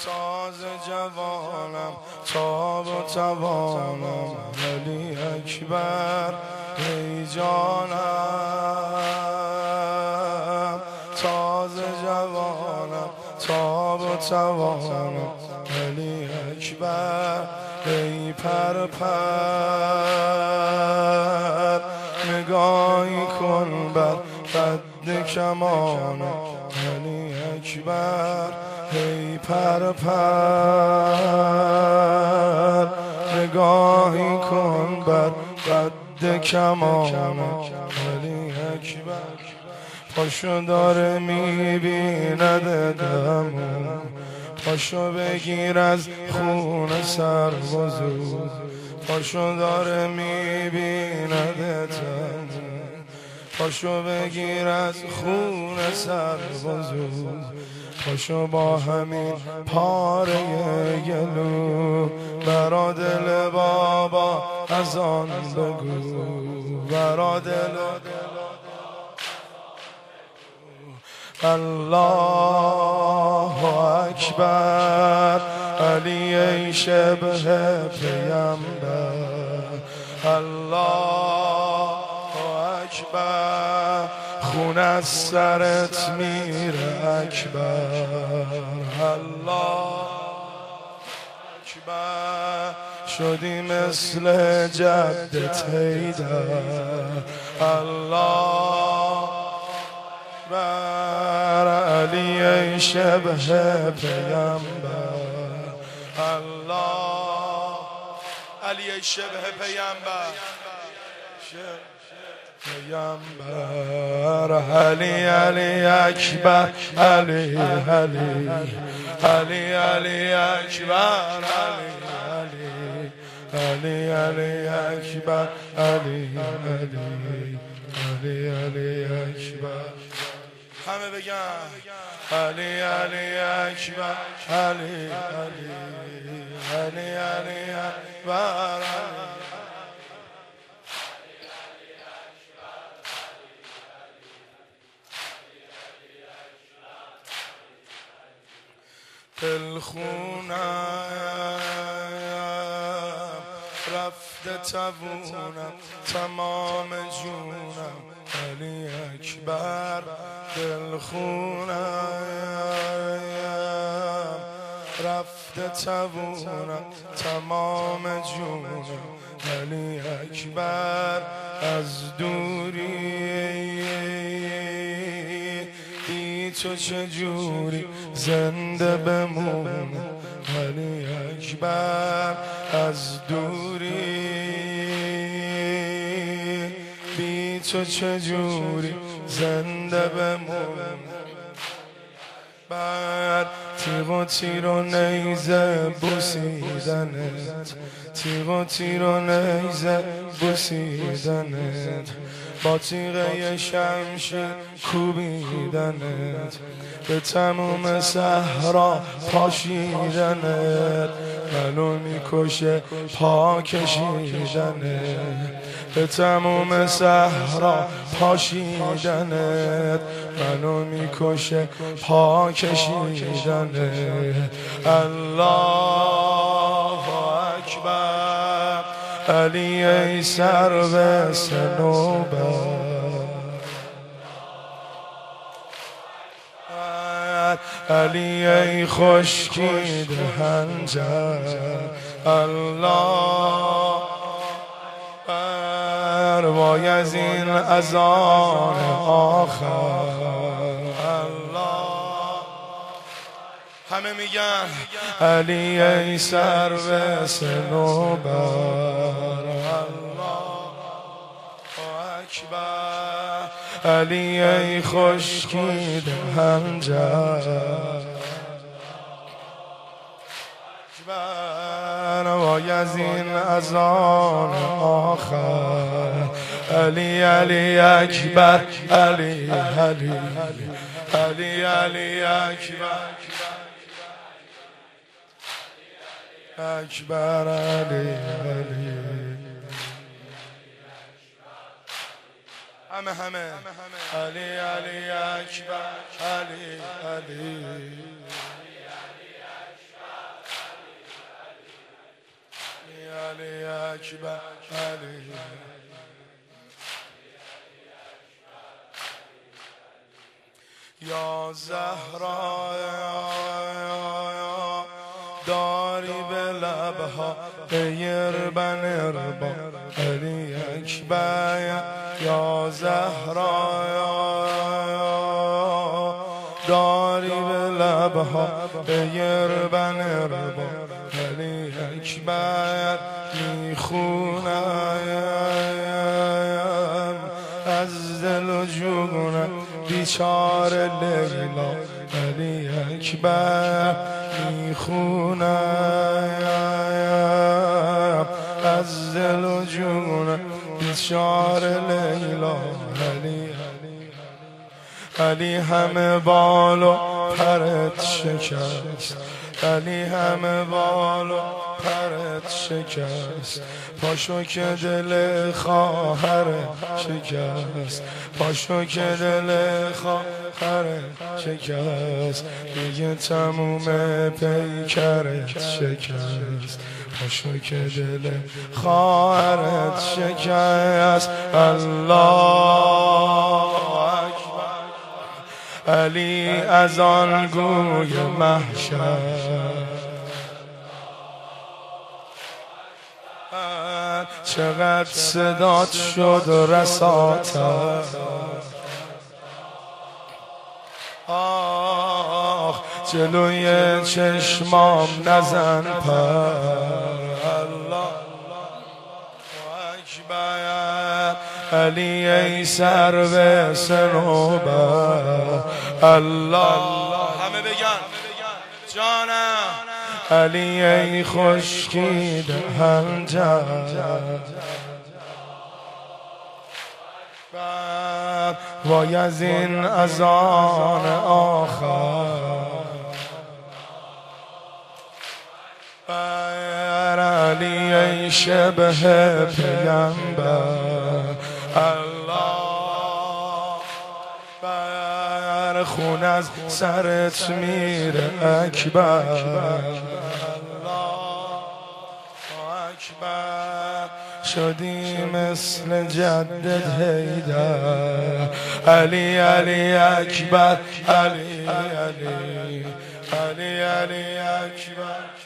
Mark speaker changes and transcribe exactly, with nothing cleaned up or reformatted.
Speaker 1: تازه جوانم، تاب و توانم، علی اکبر ای جانم. تازه جوانم، تاب و توانم، علی اکبر ای پر پر. نگاهی کن بر قد کمانم، علی اکبر ای پر پر. نگاهی کن بر قد کمانم، علی اکبر. پاشو داره میبیند دمو، پاشو بگیر از خون سربازو. پاشو داره میبیند دمو، پاشو بگیر از خون سربازو. پاشو با همین پاره گلو برا دل بابا از آن بگو، برا دل الله اکبر. علی ای شبه پیامبر، الله اکبر. خون از سرت میره اکبر، الله اکبر. شدی مثل جدت حیدر، الله اکبر. علی ای شبه پیامبر، الله. علی ای شبه پیامبر، پیامبر. علی علی اکبر، علی علی علی علی اکبر، علی علی علی اکبر، علی علی علی علی اکبر. همه بگن علی علی اکبر، علی علی علی علی اکبر. دل خونم رفته توونم، تمام جونم، علی اکبر. دل خونم رفته توونم، تمام جونم، علی اکبر. از دوری بی تو چجوری زنده بمونم، علی اکبر. از دوری بی تو چجوری زنده بمونم. بر تیغ و تیر و نیزه بوسیدنت، تیغ و تیر و نیزه بوسیدنت، با تیغه شمشیر کوبیدنت، به تموم صحرا پاشیدنت، منو میکشه پا کشیدنت، به تموم صحرا پاشیدنت، منو میکشه پا کشیدنت. الله اکبر. علی ای سرو صنوبر، علی ای خشکید حنجر، الله اکبر. وای از این اذان آخر، الله. همه میگن علی ای سرو صنوبر، الله اکبر. علی ای خشکید حنجر، وای از این اذان آخر. علی علی اکبر، علی علی علی علی اکبر، اکبر علی علی. همه همه علی علی اکبر، علی علی علی اکبر علی یا زهرا داری به لبها غیر بنربا علی اکبر یا زهرا داری به لبها غیر بنربا علی اکبر میخونم از دل و جونم بیچار لیلا علی اکبر میخونم از دل و جونم بیچار لیلا علی علی همه بال و پرت شکست علی همه بال و پرت شکست پاشو که دل خواهر شکست پاشو که دل خواهر شکست دیگه تموم پیکرت شکست پاشو که دل خواهرت شکست الله علی از آن گوی محشر چقدر صدات شد رساتر آخ جلوی چشمام نزن پر الله اکبر علی ای سر به صنوبر الله همه بگن جانم علی ای خشکید هنجر وای از این اذان آخر بر علی ای شبه پیغمبر الله بر خون از سرت میره اکبر الله اکبر شدی مثل جدت حیدر علی علی اکبر علی علی علی علی اکبر